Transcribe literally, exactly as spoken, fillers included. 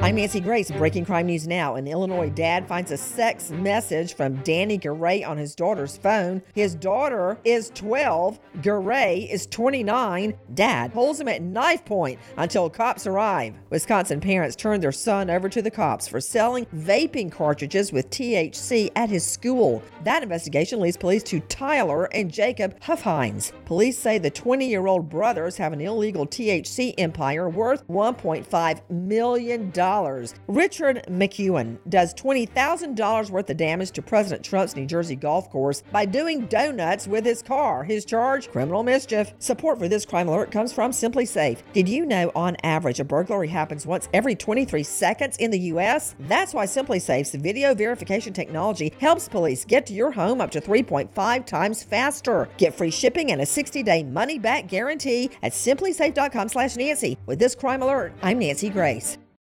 I'm Nancy Grace. Breaking crime news now. An Illinois dad finds a sex message from Danny Garay on his daughter's phone. His daughter is twelve. Garay is twenty-nine. Dad holds him at knife point until cops arrive. Wisconsin parents turned their son over to the cops for selling vaping cartridges with T H C at his school. That investigation leads police to Tyler and Jacob Huffhines. Police say the twenty-year-old brothers have an illegal T H C empire worth one point five million dollars. Richard McEwen does twenty thousand dollars worth of damage to President Trump's New Jersey golf course by doing donuts with his car. His charge, criminal mischief. Support for this crime alert comes from Simply Safe. Did you know on average a burglary happens once every twenty-three seconds in the U S? That's why Simply Safe's video verification technology helps police get to your home up to three point five times faster. Get free shipping and a sixty-day money-back guarantee at simply safe dot com slash Nancy. With this crime alert, I'm Nancy Grace.